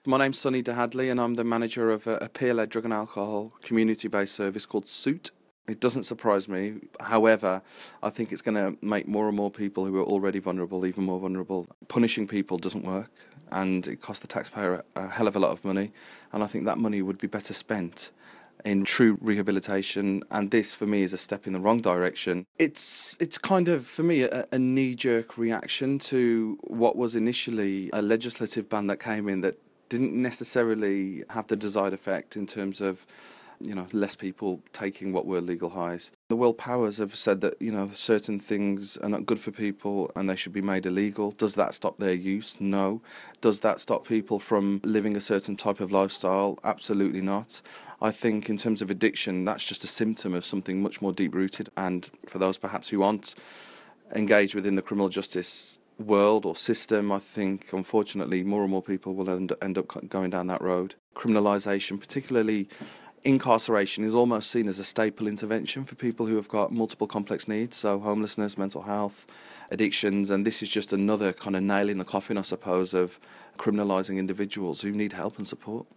My name's Sonny de Hadley and I'm the manager of a peer-led drug and alcohol community-based service called Suit. It doesn't surprise me. However, I think it's going to make more and more people who are already vulnerable even more vulnerable. Punishing people doesn't work and it costs the taxpayer a hell of a lot of money, and I think that money would be better spent in true rehabilitation, and this for me is a step in the wrong direction. It's kind of for me a knee-jerk reaction to what was initially a legislative ban that came in that didn't necessarily have the desired effect in terms of less people taking what were legal highs. The world powers have said that, certain things are not good for people and they should be made illegal. Does that stop their use? No. Does that stop people from living a certain type of lifestyle? Absolutely not. I think in terms of addiction, that's just a symptom of something much more deep-rooted. And for those perhaps who aren't engaged within the criminal justice world or system, I think unfortunately more and more people will end up going down that road. Criminalisation, particularly incarceration, is almost seen as a staple intervention for people who have got multiple complex needs, so homelessness, mental health, addictions, and this is just another kind of nail in the coffin, I suppose, of criminalising individuals who need help and support.